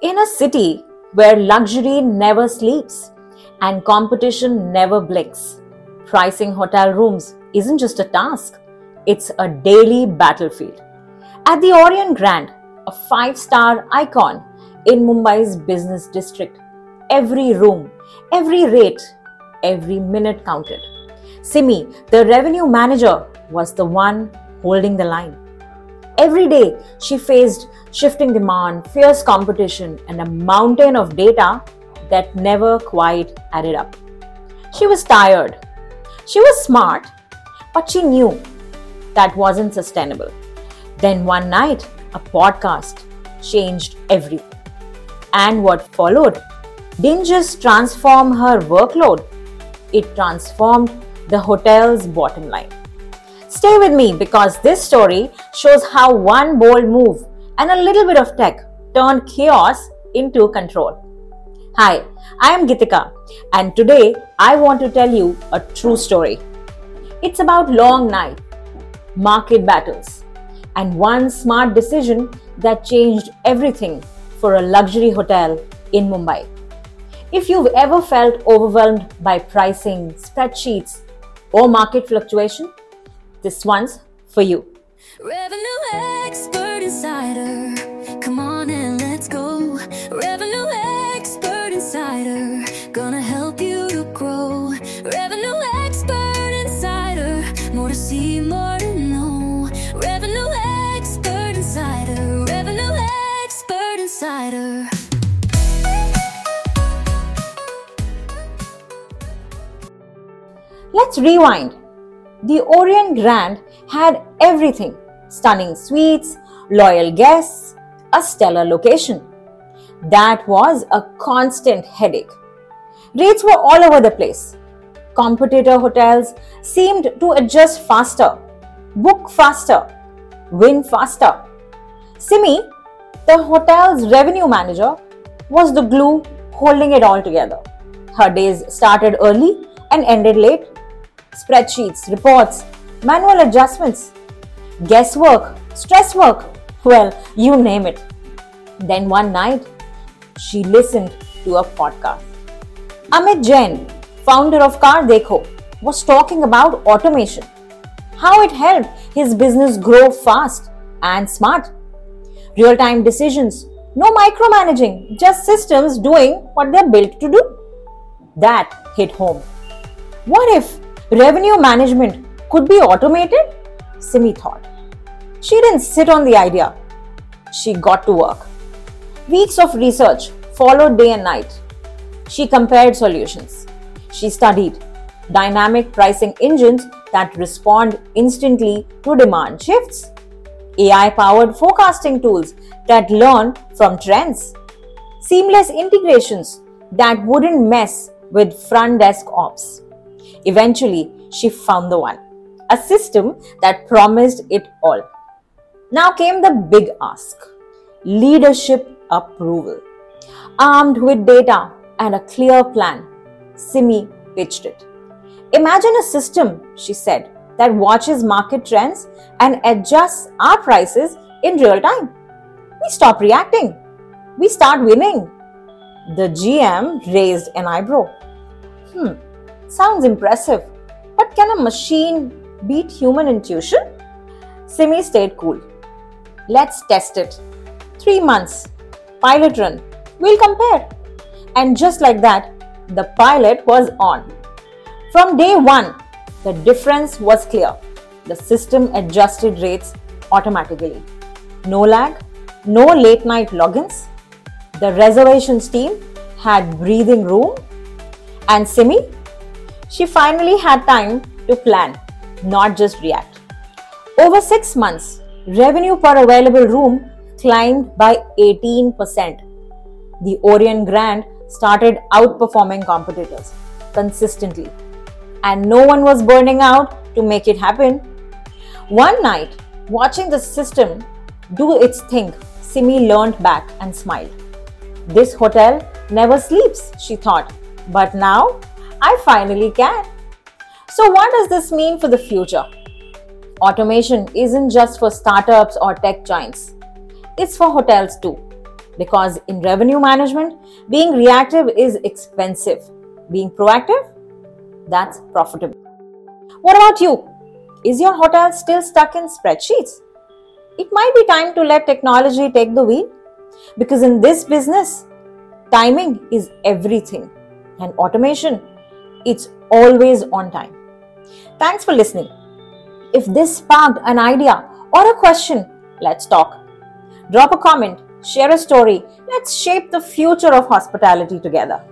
In a city where luxury never sleeps and competition never blinks, pricing hotel rooms isn't just a task, it's a daily battlefield. At the Orient Grand, a five-star icon in Mumbai's business district, every room, every rate, every minute counted. Simi, the revenue manager, was the one holding the line. Every day, she faced shifting demand, fierce competition, and a mountain of data that never quite added up. She was tired. She was smart, but she knew that wasn't sustainable. Then one night, a podcast changed everything. And what followed didn't just transform her workload, it transformed the hotel's bottom line. Stay with me because this story shows how one bold move and a little bit of tech turned chaos into control. Hi, I am Gitika, and today I want to tell you a true story. It's about long nights, market battles, and one smart decision that changed everything for a luxury hotel in Mumbai. If you've ever felt overwhelmed by pricing, spreadsheets, or market fluctuation, this one's for you. Revenue expert insider, come on and let's go. Revenue expert insider, gonna help you to grow. Revenue expert insider, more to see, more to know. Revenue expert insider, revenue expert insider. Let's rewind. The Orient Grand had everything: stunning suites, loyal guests, a stellar location. That was a constant headache. Rates were all over the place. Competitor hotels seemed to adjust faster, book faster, win faster. Simi, the hotel's revenue manager, was the glue holding it all together. Her days started early and ended late. Spreadsheets, reports, manual adjustments, guesswork, stress work, well, you name it. Then one night, she listened to a podcast. Amit Jain, founder of Car Dekho, was talking about automation, how it helped his business grow fast and smart. Real-time decisions, no micromanaging, just systems doing what they're built to do. That hit home. What if revenue management could be automated? Simi thought. She didn't sit on the idea. She got to work. Weeks of research followed day and night. She compared solutions. She studied dynamic pricing engines that respond instantly to demand shifts, AI-powered forecasting tools that learn from trends, seamless integrations that wouldn't mess with front desk ops. Eventually, she found the one, a system that promised it all. Now came the big ask: leadership approval. Armed with data and a clear plan, Simi pitched it. Imagine a system, she said, that watches market trends and adjusts our prices in real time. We stop reacting. We start winning. The GM raised an eyebrow. Sounds impressive, but can a machine beat human intuition? Simi stayed cool. Let's test it. 3 months. Pilot run. We'll compare. And just like that, the pilot was on. From day one, the difference was clear. The system adjusted rates automatically. No lag, no late night logins. The reservations team had breathing room. And Simi? She finally had time to plan, not just react. Over 6 months, revenue per available room climbed by 18%. The Orient Grand started outperforming competitors consistently, and no one was burning out to make it happen. One night, watching the system do its thing, Simi leaned back and smiled. This hotel never sleeps, she thought, but now I finally can. So what does this mean for the future? Automation isn't just for startups or tech giants. It's for hotels too. Because in revenue management, being reactive is expensive. Being proactive, that's profitable. What about you? Is your hotel still stuck in spreadsheets? It might be time to let technology take the wheel. Because in this business, timing is everything. And automation, it's always on time. Thanks for listening. If this sparked an idea or a question, let's talk. Drop a comment, share a story. Let's shape the future of hospitality together.